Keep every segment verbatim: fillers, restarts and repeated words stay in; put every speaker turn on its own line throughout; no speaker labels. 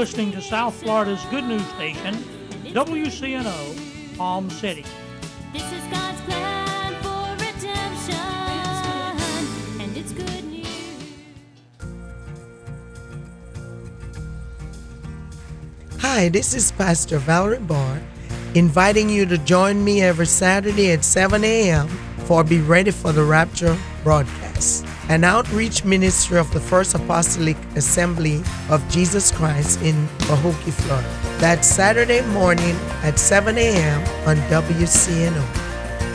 listening to South Florida's good news station, W C N O, Palm City.
This is God's plan for redemption, and it's good news.
Hi, this is Pastor Valerie Barr, inviting you to join me every Saturday at seven a.m. for Be Ready for the Rapture broadcast, an outreach ministry of the First Apostolic Assembly of Jesus Christ in Pahokee, Florida. That's Saturday morning at seven a.m. on W C N O.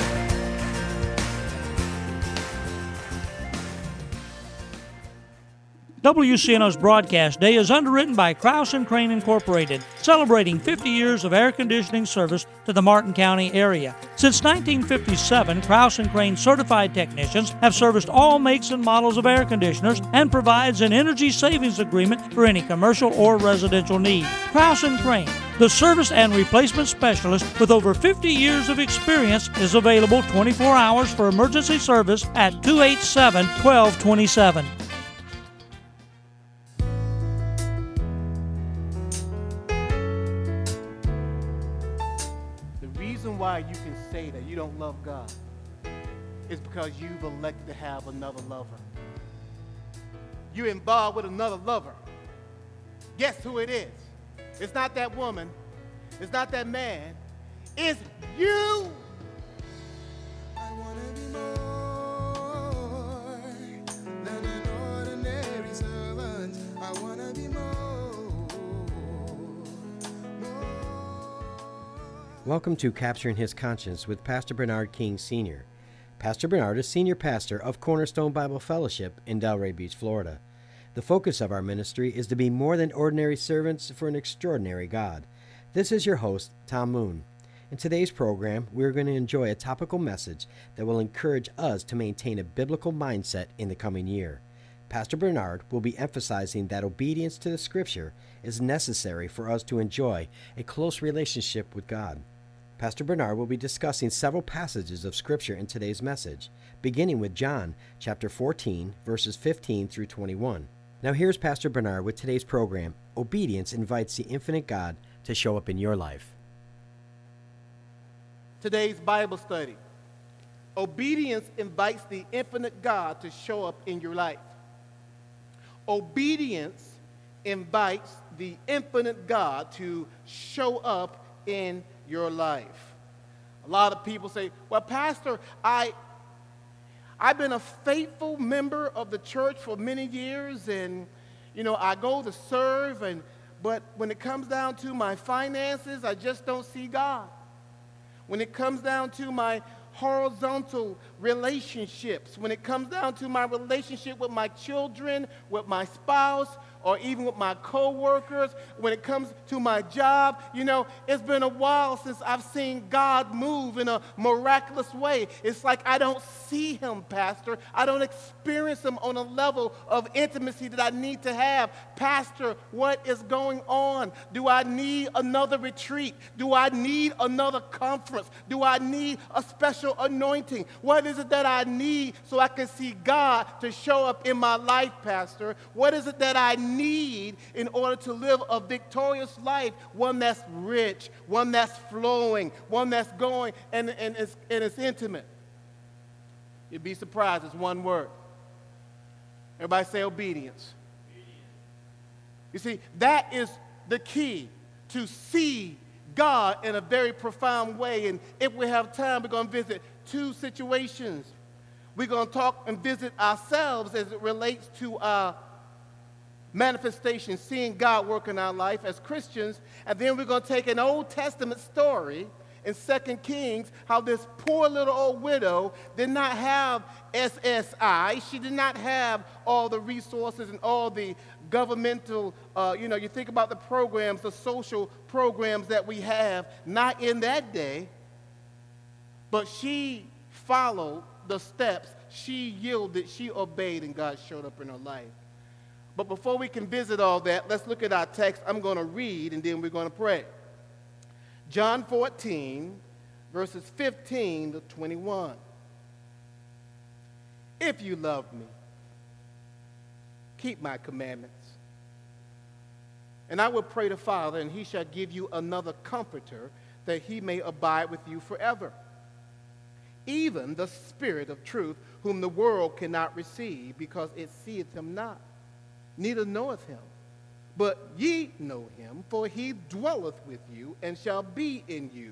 W C N O's broadcast day is underwritten by Krause and Crane Incorporated, celebrating fifty years of air conditioning service to the Martin County area. Since nineteen fifty-seven, Krause and Crane certified technicians have serviced all makes and models of air conditioners and provides an energy savings agreement for any commercial or residential need. Krause and Crane, the service and replacement specialist with over fifty years of experience, is available twenty-four hours for emergency service at two eight seven, one two two seven.
Why you can say that you don't love God is because you've elected to have another lover. You're involved with another lover. Guess who it is? It's not that woman. It's not that man. It's you.
I want to be more than an ordinary servant. I want to be more.
Welcome to Capturing His Conscience with Pastor Bernard King, Senior Pastor Bernard is Senior Pastor of Cornerstone Bible Fellowship in Delray Beach, Florida. The focus of our ministry is to be more than ordinary servants for an extraordinary God. This is your host, Tom Moon. In today's program, we're going to enjoy a topical message that will encourage us to maintain a biblical mindset in the coming year. Pastor Bernard will be emphasizing that obedience to the Scripture is necessary for us to enjoy a close relationship with God. Pastor Bernard will be discussing several passages of Scripture in today's message, beginning with John chapter fourteen, verses fifteen through twenty-one. Now here's Pastor Bernard with today's program, Obedience Invites the Infinite God to Show Up in Your Life.
Today's Bible study. Obedience invites the infinite God to show up in your life. Obedience invites the infinite God to show up in your life. A lot of people say, well, Pastor, I, I've been a faithful member of the church for many years, and, you know, I go to serve, and but when it comes down to my finances, I just don't see God. When it comes down to my horizontal relationships, when it comes down to my relationship with my children, with my spouse, or even with my co-workers, when it comes to my job, you know, it's been a while since I've seen God move in a miraculous way. It's like I don't see him, Pastor. I don't experience him on a level of intimacy that I need to have. Pastor, what is going on? Do I need another retreat? Do I need another conference? Do I need a special anointing? What is it that I need so I can see God to show up in my life, Pastor? What is it that I need in order to live a victorious life, one that's rich, one that's flowing, one that's going and, and, it's, and it's intimate? You'd be surprised, it's one word. Everybody say obedience. Obedience. You see, that is the key to see God in a very profound way. And if we have time, we're going to visit two situations. We're going to talk and visit ourselves as it relates to our manifestation, seeing God work in our life as Christians. And then we're going to take an Old Testament story in Second Kings, how this poor little old widow did not have S S I. She did not have all the resources and all the governmental, uh, you know, you think about the programs, the social programs that we have, not in that day, but she followed the steps. She yielded, she obeyed, and God showed up in her life. But before we can visit all that, let's look at our text. I'm going to read, and then we're going to pray. John fourteen, verses fifteen to twenty-one. If you love me, keep my commandments. And I will pray the Father, and he shall give you another comforter, that he may abide with you forever. Even the Spirit of truth, whom the world cannot receive, because it seeth him not, neither knoweth him. But ye know him, for he dwelleth with you, and shall be in you.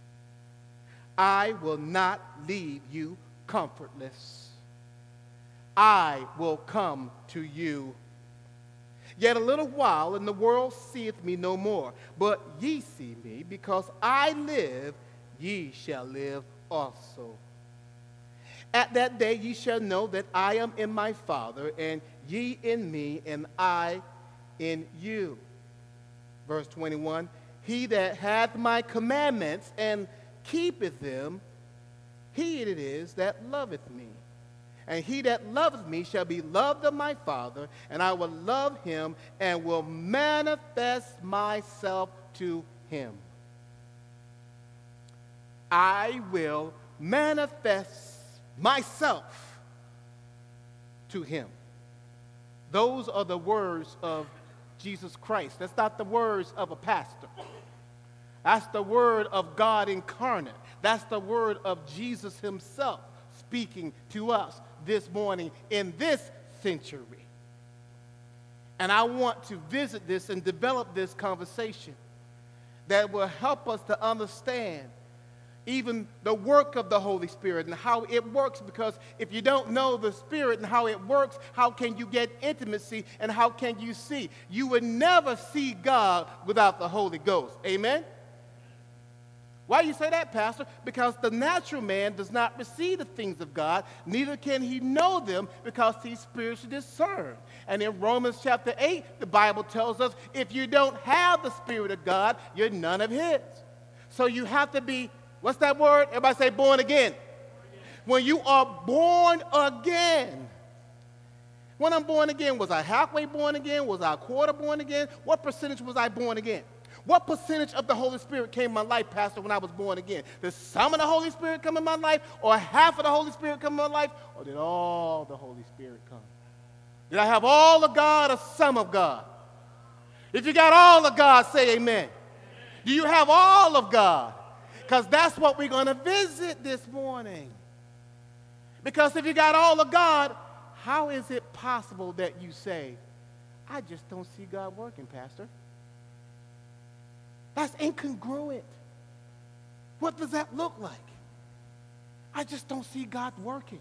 I will not leave you comfortless. I will come to you. Yet a little while, and the world seeth me no more. But ye see me, because I live, ye shall live also. At that day ye shall know that I am in my Father, and ye in me, and I in you. Verse twenty-one, he that hath my commandments and keepeth them, he it is that loveth me. And he that loveth me shall be loved of my Father, and I will love him and will manifest myself to him. I will manifest myself to him. Those are the words of Jesus Christ. That's not the words of a pastor. That's the word of God incarnate. That's the word of Jesus himself speaking to us this morning in this century. And I want to visit this and develop this conversation that will help us to understand even the work of the Holy Spirit and how it works, because if you don't know the Spirit and how it works, how can you get intimacy and how can you see? You would never see God without the Holy Ghost. Amen? Why do you say that, Pastor? Because the natural man does not receive the things of God, neither can he know them, because he's spiritually discerned. And in Romans chapter eight, the Bible tells us if you don't have the Spirit of God, you're none of his. So you have to be, what's that word? Everybody say born again. When you are born again. When I'm born again, was I halfway born again? Was I a quarter born again? What percentage was I born again? What percentage of the Holy Spirit came in my life, Pastor, when I was born again? Did some of the Holy Spirit come in my life, or half of the Holy Spirit come in my life, or did all the Holy Spirit come? Did I have all of God or some of God? If you got all of God, say amen. Do you have all of God? Because that's what we're going to visit this morning. Because if you got all of God, how is it possible that you say, I just don't see God working, Pastor? That's incongruent. What does that look like? I just don't see God working.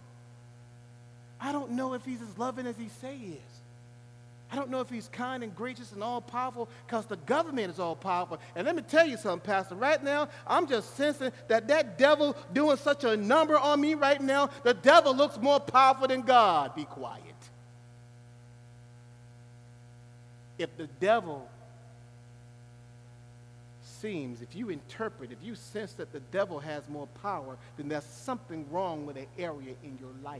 I don't know if he's as loving as he say he is. I don't know if he's kind and gracious and all-powerful, because the government is all-powerful. And let me tell you something, Pastor. Right now, I'm just sensing that that devil doing such a number on me right now, the devil looks more powerful than God. Be quiet. If the devil seems, if you interpret, if you sense that the devil has more power, then there's something wrong with an area in your life.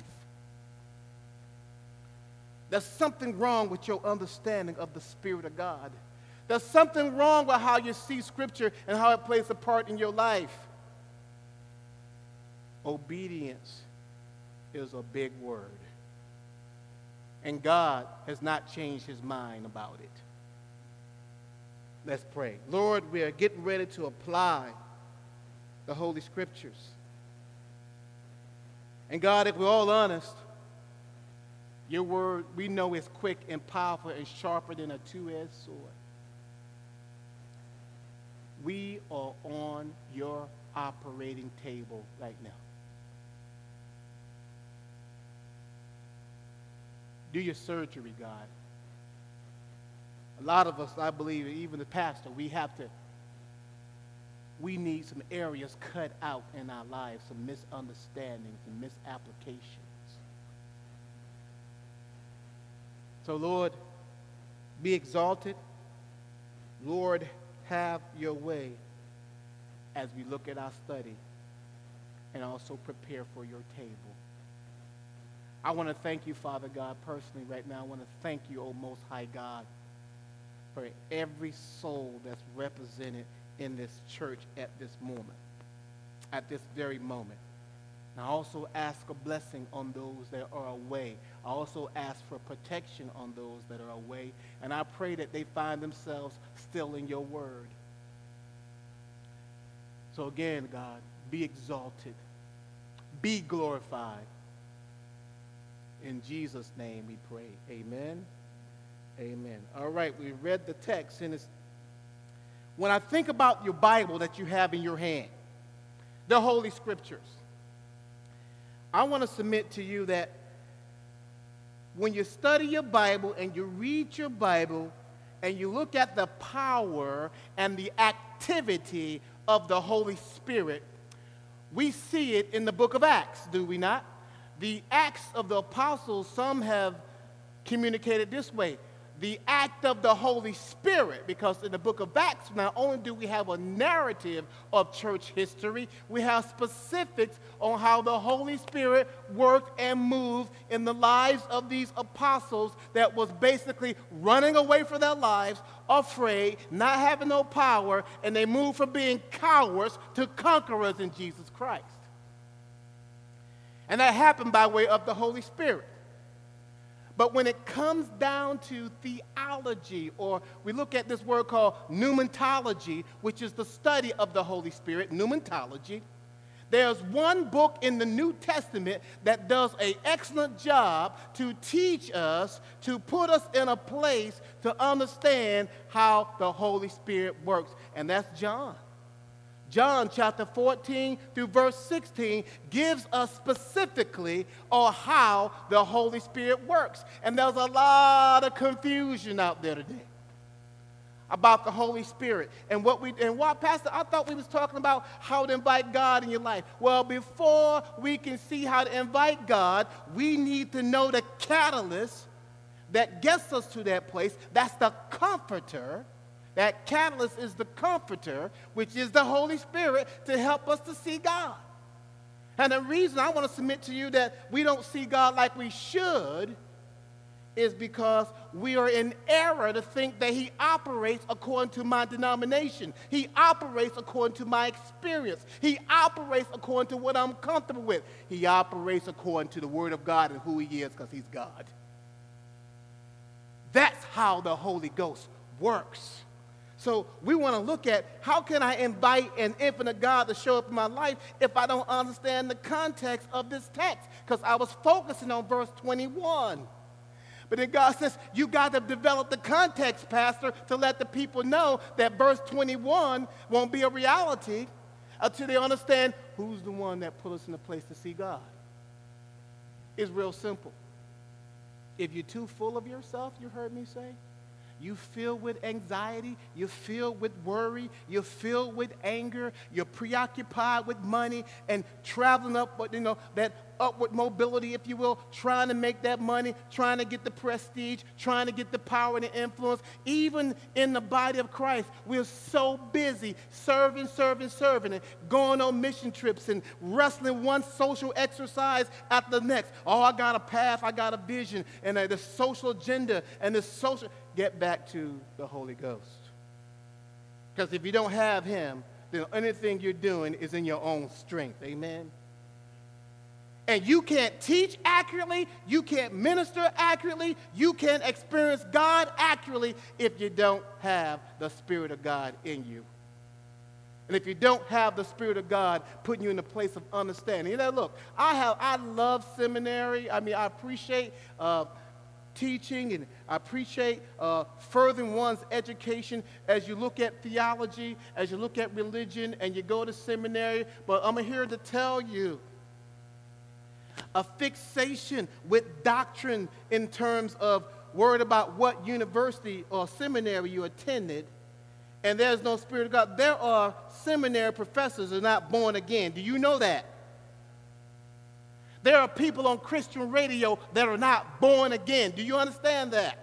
There's something wrong with your understanding of the Spirit of God. There's something wrong with how you see Scripture and how it plays a part in your life. Obedience is a big word. And God has not changed his mind about it. Let's pray. Lord, we are getting ready to apply the Holy Scriptures. And God, if we're all honest, your word, we know, is quick and powerful and sharper than a two-edged sword. We are on your operating table right now. Do your surgery, God. A lot of us, I believe, even the pastor, we have to, we need some areas cut out in our lives, some misunderstandings and misapplications. So, Lord, be exalted. Lord, have your way as we look at our study and also prepare for your table. I want to thank you, Father God, personally right now. I want to thank you, O Most High God, for every soul that's represented in this church at this moment, at this very moment. And I also ask a blessing on those that are away. I also ask for protection on those that are away. And I pray that they find themselves still in your word. So again, God, be exalted. Be glorified. In Jesus' name we pray. Amen. Amen. All right, we read the text. And it's, when I think about your Bible that you have in your hand, the Holy Scriptures, I want to submit to you that when you study your Bible and you read your Bible and you look at the power and the activity of the Holy Spirit, we see it in the book of Acts, do we not? The Acts of the Apostles, some have communicated this way. The act of the Holy Spirit, because in the book of Acts, not only do we have a narrative of church history, we have specifics on how the Holy Spirit worked and moved in the lives of these apostles that was basically running away from their lives, afraid, not having no power, and they moved from being cowards to conquerors in Jesus Christ. And that happened by way of the Holy Spirit. But when it comes down to theology, or we look at this word called pneumatology, which is the study of the Holy Spirit, pneumatology, there's one book in the New Testament that does an excellent job to teach us, to put us in a place to understand how the Holy Spirit works, and that's John. John chapter fourteen through verse sixteen gives us specifically on how the Holy Spirit works. And there's a lot of confusion out there today about the Holy Spirit. And what we and what Pastor, I thought we was talking about how to invite God in your life. Well, before we can see how to invite God, we need to know the catalyst that gets us to that place. That's the comforter. That catalyst is the comforter, which is the Holy Spirit, to help us to see God. And the reason I want to submit to you that we don't see God like we should is because we are in error to think that he operates according to my denomination. He operates according to my experience. He operates according to what I'm comfortable with. He operates according to the Word of God and who he is, because he's God. That's how the Holy Ghost works. So we want to look at how can I invite an infinite God to show up in my life if I don't understand the context of this text? Because I was focusing on verse twenty-one. But then God says, you got to develop the context, Pastor, to let the people know that verse twenty-one won't be a reality until they understand who's the one that put us in a place to see God. It's real simple. If you're too full of yourself, you heard me say, you filled with anxiety, you're filled with worry, you're filled with anger, you're preoccupied with money and traveling up, you know, that upward mobility, if you will, trying to make that money, trying to get the prestige, trying to get the power and the influence. Even in the body of Christ, we're so busy serving, serving, serving, and going on mission trips and wrestling one social exercise after the next. Oh, I got a path, I got a vision, and uh, the social agenda and the social... Get back to the Holy Ghost. Because if you don't have him, then anything you're doing is in your own strength. Amen? And you can't teach accurately, you can't minister accurately, you can't experience God accurately if you don't have the Spirit of God in you. And if you don't have the Spirit of God putting you in a place of understanding. You know, look, I have, I love seminary. I mean, I appreciate uh, teaching, and I appreciate uh, furthering one's education as you look at theology, as you look at religion, and you go to seminary. But I'm here to tell you, a fixation with doctrine in terms of worried about what university or seminary you attended, and there's no Spirit of God. There are seminary professors who are not born again. Do you know that? There are people on Christian radio that are not born again. Do you understand that?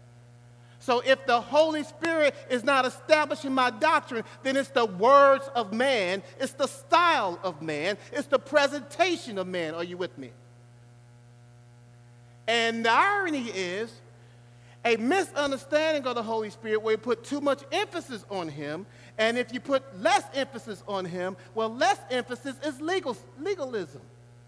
So if the Holy Spirit is not establishing my doctrine, then it's the words of man, it's the style of man, it's the presentation of man. Are you with me? And the irony is a misunderstanding of the Holy Spirit where you put too much emphasis on him, and if you put less emphasis on him, well, less emphasis is legal, legalism.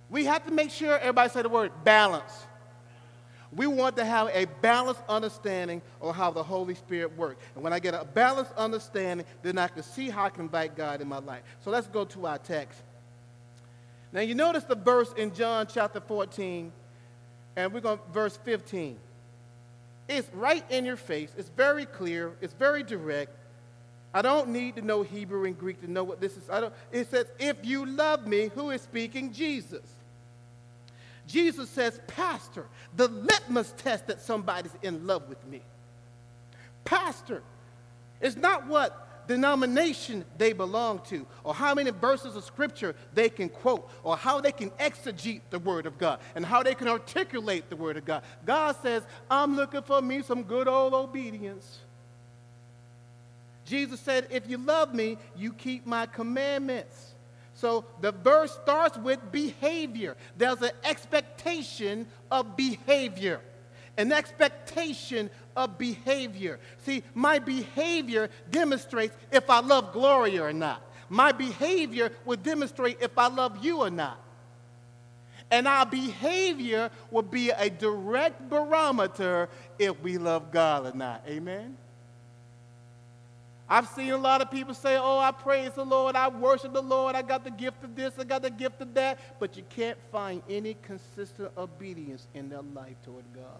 We have to make sure, everybody say the word balance. We want to have a balanced understanding of how the Holy Spirit works. And when I get a balanced understanding, then I can see how I can invite God in my life. So let's go to our text. Now you notice the verse in John chapter fourteen, and we're going to verse fifteen. It's right in your face. It's very clear. It's very direct. I don't need to know Hebrew and Greek to know what this is. I don't, it says, if you love me, who is speaking? Jesus. Jesus says, Pastor, the litmus test that somebody's in love with me. Pastor, it's not what denomination they belong to, or how many verses of scripture they can quote, or how they can exegete the word of God, and how they can articulate the word of God. God says, I'm looking for me some good old obedience. Jesus said, if you love me, you keep my commandments. So the verse starts with behavior. There's an expectation of behavior. An expectation of behavior. See, my behavior demonstrates if I love Gloria or not. My behavior will demonstrate if I love you or not. And our behavior will be a direct barometer if we love God or not. Amen? I've seen a lot of people say, oh, I praise the Lord, I worship the Lord, I got the gift of this, I got the gift of that, but you can't find any consistent obedience in their life toward God.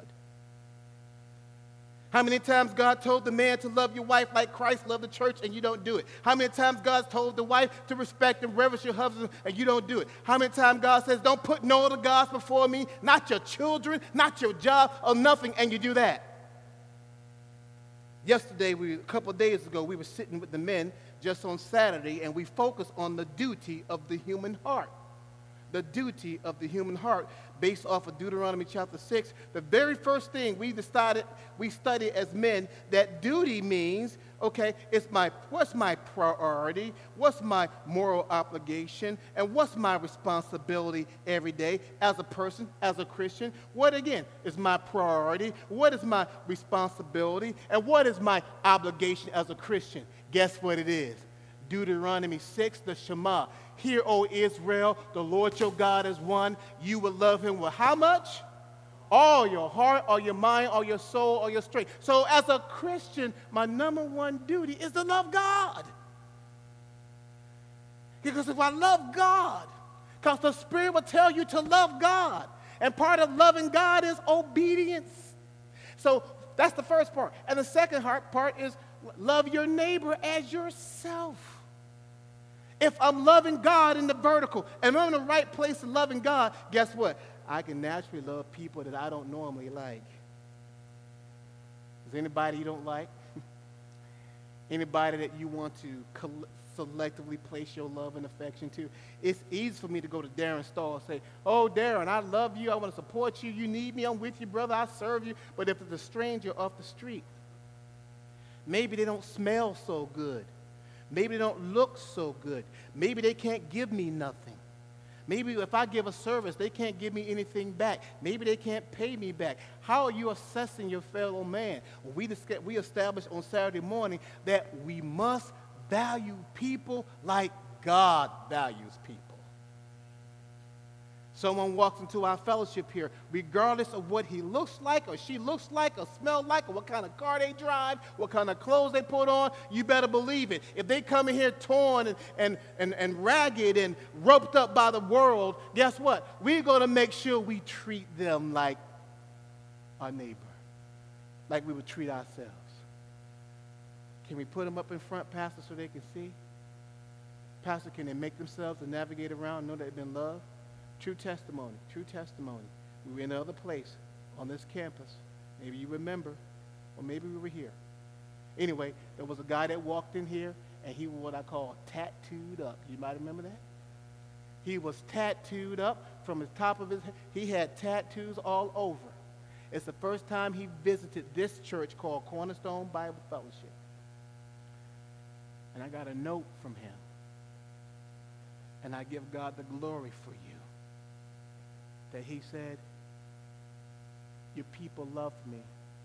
How many times God told the man to love your wife like Christ loved the church and you don't do it? How many times God told the wife to respect and reverence your husband and you don't do it? How many times God says, don't put no other gods before me, not your children, not your job, or nothing, and you do that? Yesterday, we, a couple of days ago, we were sitting with the men just on Saturday, and we focused on the duty of the human heart. The duty of the human heart based off of Deuteronomy chapter six. The very first thing we decided, we studied as men, that duty means, okay, it's my, what's my priority, what's my moral obligation, and what's my responsibility every day as a person, as a Christian. What, again, is my priority? What is my responsibility? And what is my obligation as a Christian? Guess what it is? Deuteronomy six, the Shema. Hear, O Israel, the Lord your God is one. You will love him with how much? All your heart, all your mind, all your soul, all your strength. So as a Christian, my number one duty is to love God. Because if I love God, because the Spirit will tell you to love God. And part of loving God is obedience. So that's the first part. And the second part is love your neighbor as yourself. If I'm loving God in the vertical, and I'm in the right place of loving God, guess what? I can naturally love people that I don't normally like. Is anybody you don't like? Anybody that you want to selectively place your love and affection to? It's easy for me to go to Darren Starr and say, oh, Darren, I love you. I want to support you. You need me. I'm with you, brother. I serve you. But if it's a stranger off the street, maybe they don't smell so good. Maybe they don't look so good. Maybe they can't give me nothing. Maybe if I give a service, they can't give me anything back. Maybe they can't pay me back. How are you assessing your fellow man? We, discuss, we established on Saturday morning that we must value people like God values people. Someone walks into our fellowship here, regardless of what he looks like or she looks like or smell like or what kind of car they drive, what kind of clothes they put on, you better believe it. If they come in here torn and, and, and, and ragged and roped up by the world, guess what? We're going to make sure we treat them like our neighbor, like we would treat ourselves. Can we put them up in front, Pastor, so they can see? Pastor, can they make themselves and navigate around and know they've been loved? True testimony, true testimony. We were in another place on this campus. Maybe you remember, or maybe we were here. Anyway, there was a guy that walked in here, and he was what I call tattooed up. You might remember that? He was tattooed up from the top of his head. He had tattoos all over. It's the first time he visited this church called Cornerstone Bible Fellowship. And I got a note from him. And I give God the glory for you. That he said, your people loved me.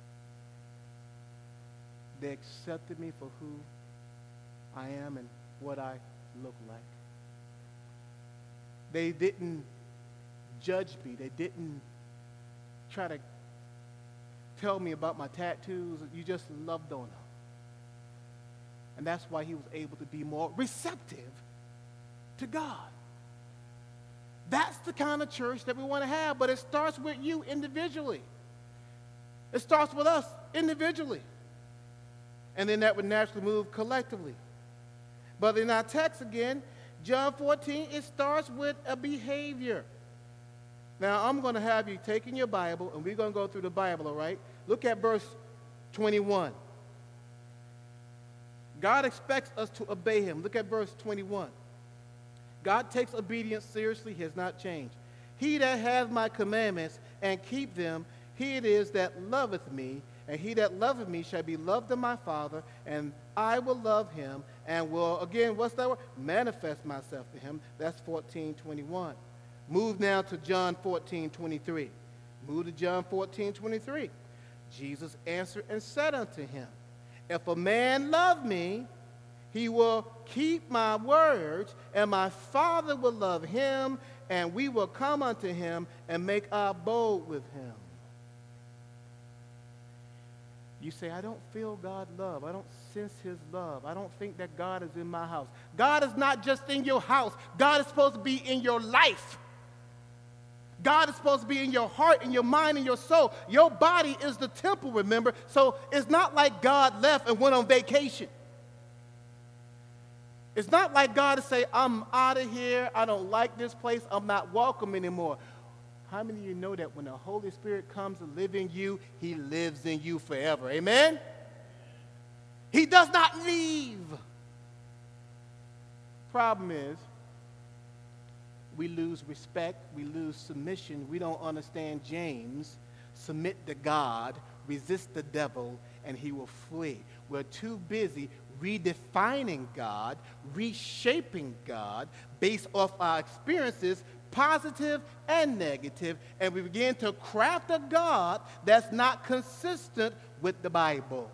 They accepted me for who I am and what I look like. They didn't judge me. They didn't try to tell me about my tattoos. You just loved on them. And that's why he was able to be more receptive to God. That's the kind of church that we want to have, but it starts with you individually. It starts with us individually. And then that would naturally move collectively. But in our text again, John fourteen, it starts with a behavior. Now, I'm going to have you take in your Bible, and we're going to go through the Bible, all right? Look at verse twenty-one. God expects us to obey him. Look at verse twenty-one. God takes obedience seriously. He has not changed. He that hath my commandments and keep them, he it is that loveth me, and he that loveth me shall be loved of my Father, and I will love him, and will, again, what's that word? Manifest myself to him. That's fourteen twenty-one. Move now to John fourteen twenty-three. Move to John fourteen twenty-three. Jesus answered and said unto him, if a man love me, he will keep my words, and my Father will love him, and we will come unto him and make our abode with him. You say, I don't feel God's love. I don't sense his love. I don't think that God is in my house. God is not just in your house. God is supposed to be in your life. God is supposed to be in your heart, in your mind, in your soul. Your body is the temple, remember? So it's not like God left and went on vacation. It's not like God to say, I'm out of here. I don't like this place. I'm not welcome anymore. How many of you know that when the Holy Spirit comes to live in you, he lives in you forever? Amen? He does not leave. Problem is, we lose respect, we lose submission, we don't understand James. Submit to God, resist the devil, and he will flee. We're too busy redefining God, reshaping God based off our experiences, positive and negative, and we begin to craft a God that's not consistent with the Bible.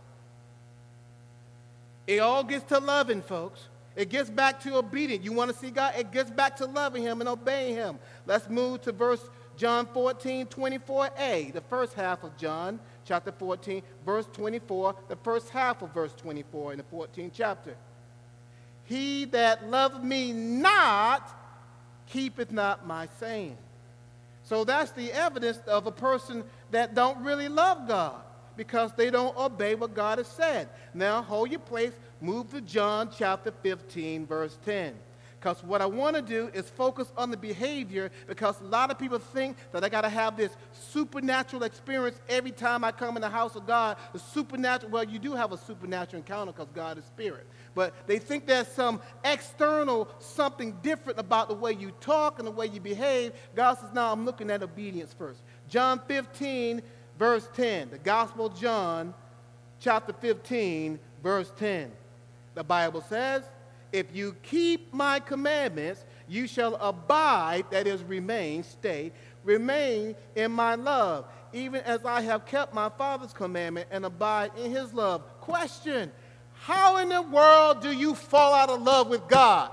It all gets to loving, folks. It gets back to obedience. You want to see God? It gets back to loving him and obeying him. Let's move to verse John fourteen twenty-four a, the first half of John chapter fourteen, verse twenty-four, the first half of verse twenty-four in the fourteenth chapter. He that loveth me not keepeth not my saying. So that's the evidence of a person that don't really love God, because they don't obey what God has said. Now, hold your place. Move to John chapter fifteen, verse ten. Because what I want to do is focus on the behavior, because a lot of people think that I got to have this supernatural experience every time I come in the house of God. The supernatural, well, you do have a supernatural encounter because God is spirit. But they think there's some external, something different about the way you talk and the way you behave. God says, no, I'm looking at obedience first. John fifteen, verse ten. The Gospel of John, chapter fifteen, verse ten. The Bible says, if you keep my commandments, you shall abide, that is, remain, stay, remain in my love, even as I have kept my Father's commandment and abide in his love. Question, how in the world do you fall out of love with God?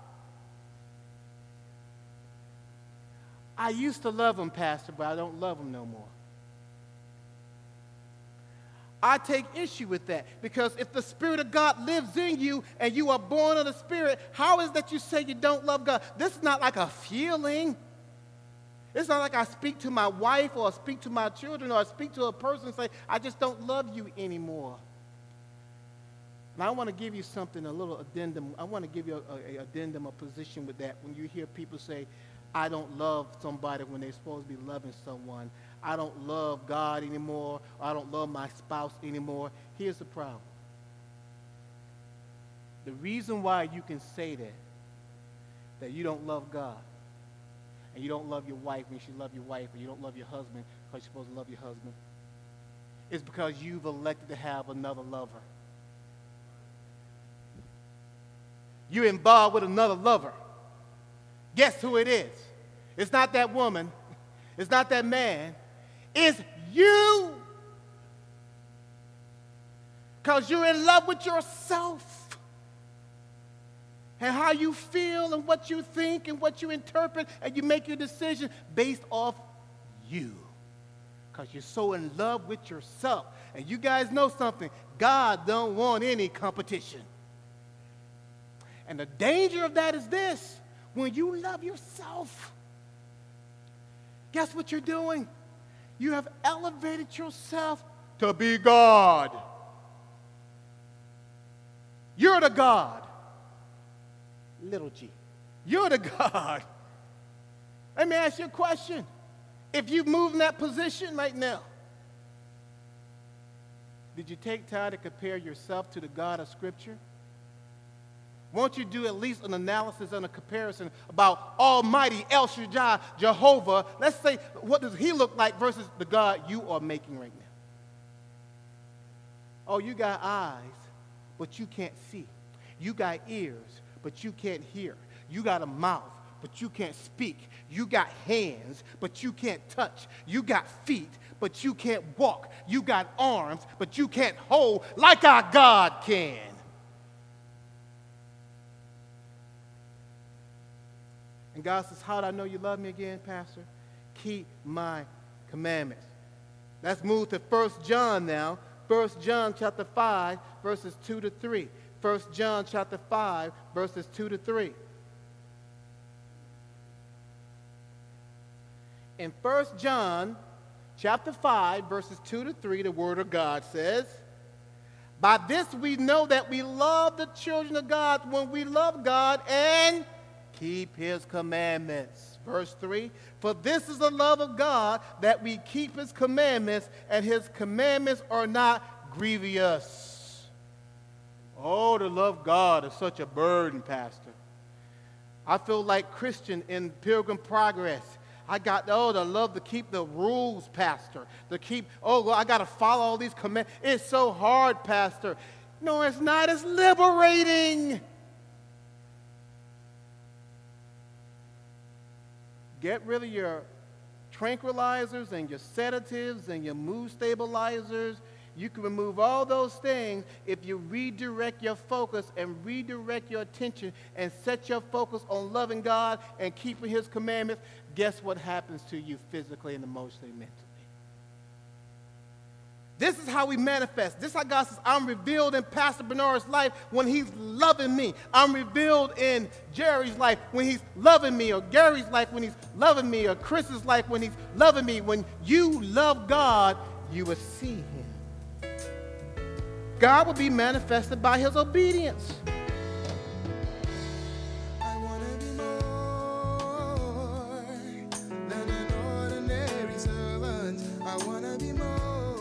I used to love him, Pastor, but I don't love him no more. I take issue with that, because if the Spirit of God lives in you and you are born of the Spirit, how is that you say you don't love God? This is not like a feeling. It's not like I speak to my wife or I speak to my children or I speak to a person and say, I just don't love you anymore. And I want to give you something, a little addendum. I want to give you an addendum, a position with that. When you hear people say, I don't love somebody when they're supposed to be loving someone. I don't love God anymore. Or I don't love my spouse anymore. Here's the problem. The reason why you can say that, that you don't love God, and you don't love your wife when you should love your wife, or you don't love your husband because you're supposed to love your husband, is because you've elected to have another lover. You're involved with another lover. Guess who it is? It's not that woman. It's not that man. It's you. Because you're in love with yourself. and how you feel and what you think and what you interpret, and you make your decision based off you. Because you're so in love with yourself. And you guys know something. God don't want any competition. And the danger of that is this. When you love yourself, guess what you're doing? You have elevated yourself to be God. You're the God. Little g. You're the God. Let me ask you a question. If you move in that position right now, did you take time to compare yourself to the God of Scripture? Won't you do at least an analysis and a comparison about Almighty El Shaddai, Jehovah? Let's say, what does he look like versus the God you are making right now? Oh, you got eyes, but you can't see. You got ears, but you can't hear. You got a mouth, but you can't speak. You got hands, but you can't touch. You got feet, but you can't walk. You got arms, but you can't hold like our God can. And God says, how do I know you love me again, Pastor? Keep my commandments. Let's move to First John now. First John chapter five, verses two to three. First John chapter five, verses two to three. In First John chapter five, verses two to three, the Word of God says, by this we know that we love the children of God when we love God and keep his commandments. Verse three, for this is the love of God, that we keep his commandments, and his commandments are not grievous. Oh, to love God is such a burden, Pastor. I feel like Christian in Pilgrim Progress. I got, oh, to love to keep the rules, Pastor. To keep, oh, well, I got to follow all these commandments. It's so hard, Pastor. No, it's not. It's liberating. Get rid of your tranquilizers and your sedatives and your mood stabilizers. You can remove all those things if you redirect your focus and redirect your attention and set your focus on loving God and keeping his commandments. Guess what happens to you physically and emotionally, mentally? This is how we manifest. This is how God says, I'm revealed in Pastor Bernard's life when he's loving me. I'm revealed in Jerry's life when he's loving me, or Gary's life when he's loving me, or Chris's life when he's loving me. When you love God, you will see him. God will be manifested by his obedience.
I wanna be more than an ordinary servant. I wanna be more.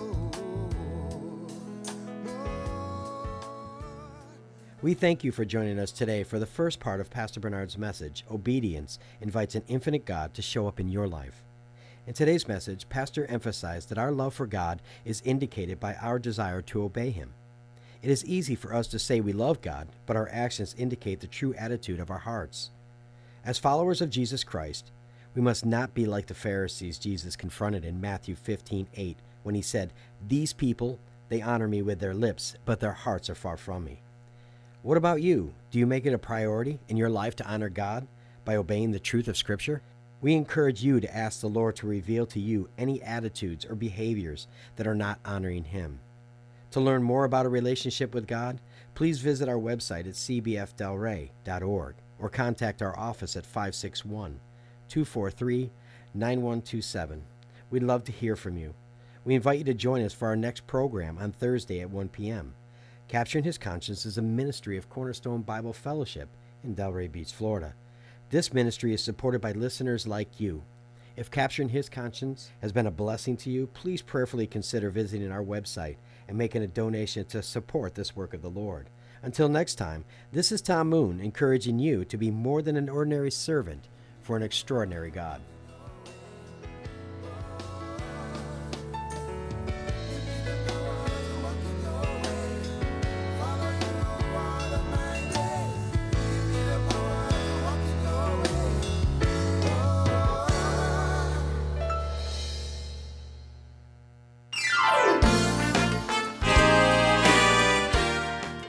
We thank you for joining us today for the first part of Pastor Bernard's message, Obedience Invites an Infinite God to Show Up in Your Life. In today's message, Pastor emphasized that our love for God is indicated by our desire to obey him. It is easy for us to say we love God, but our actions indicate the true attitude of our hearts. As followers of Jesus Christ, we must not be like the Pharisees Jesus confronted in Matthew fifteen eight when he said, "These people, they honor me with their lips, but their hearts are far from me." What about you? Do you make it a priority in your life to honor God by obeying the truth of Scripture? We encourage you to ask the Lord to reveal to you any attitudes or behaviors that are not honoring him. To learn more about a relationship with God, please visit our website at c b f del rey dot org or contact our office at five six one, two four three, nine one two seven. We'd love to hear from you. We invite you to join us for our next program on Thursday at one p.m. Capturing His Conscience is a ministry of Cornerstone Bible Fellowship in Delray Beach, Florida. This ministry is supported by listeners like you. If Capturing His Conscience has been a blessing to you, please prayerfully consider visiting our website and making a donation to support this work of the Lord. Until next time, this is Tom Moon encouraging you to be more than an ordinary servant for an extraordinary God.